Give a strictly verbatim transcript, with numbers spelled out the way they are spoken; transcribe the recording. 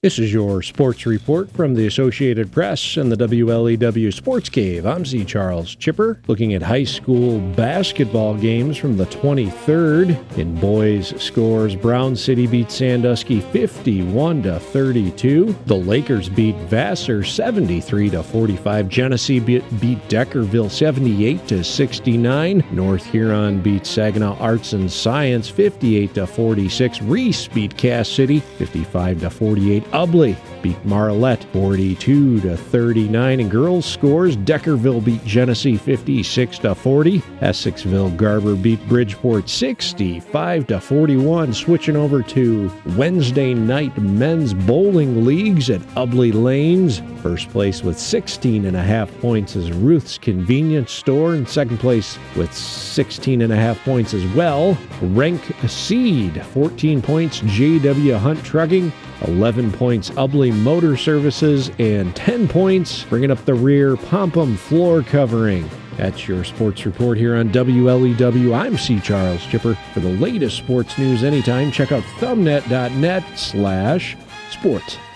This is your sports report from the Associated Press and the W L E W Sports Cave. I'm Z. Charles Chipper, looking at high school basketball games from the twenty-third. In boys scores, Brown City beat Sandusky fifty-one to thirty-two. The Lakers beat Vassar seventy-three to forty-five. Genesee beat, beat Deckerville seventy-eight to sixty-nine. North Huron beat Saginaw Arts and Science fifty-eight to forty-six. Reese beat Cass City fifty-five to forty-eight. Ubley beat Marlette forty-two to thirty-nine. In girls scores, Deckerville beat Genesee fifty-six to forty. Essexville Garber beat Bridgeport sixty-five to forty-one. Switching over to Wednesday night men's bowling leagues at Ubley Lanes. First place with sixteen and a half points is Ruth's Convenience Store. In second place with sixteen and a half points as well, Rank Seed. fourteen points, J W Hunt Trucking. eleven points, Ubley Motor Services. And ten points, bringing up the rear, Pompum Floor Covering. That's your sports report here on W L E W. I'm C. Charles Chipper. For the latest sports news anytime, check out thumbnet dot net slash sports.